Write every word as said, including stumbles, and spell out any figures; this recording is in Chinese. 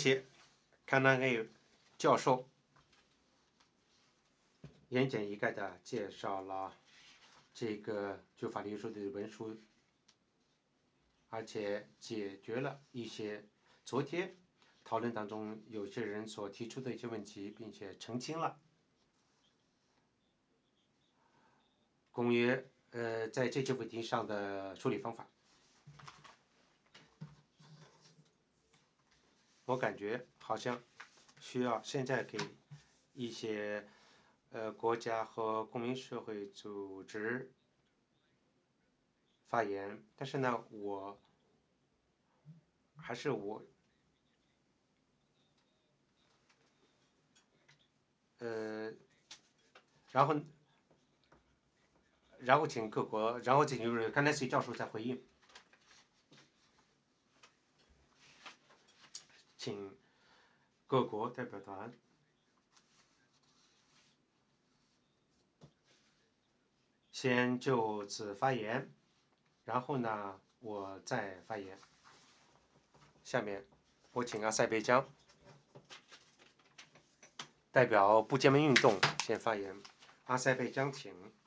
谢康南艾教授言简意赅的介绍了这个就法律书的文书，而且解决了一些昨天讨论当中有些人所提出的一些问题，并且澄清了公约呃在这些问题上的处理方法。我感觉好像需要现在给一些呃国家和公民社会组织发言，但是呢，我还是我呃，然后然后请各国，然后请就是刚才谁教授在回应，请各国代表团先就此发言，然后呢，我再发言。下面我请阿塞拜疆代表不结盟运动先发言。阿塞拜疆，请。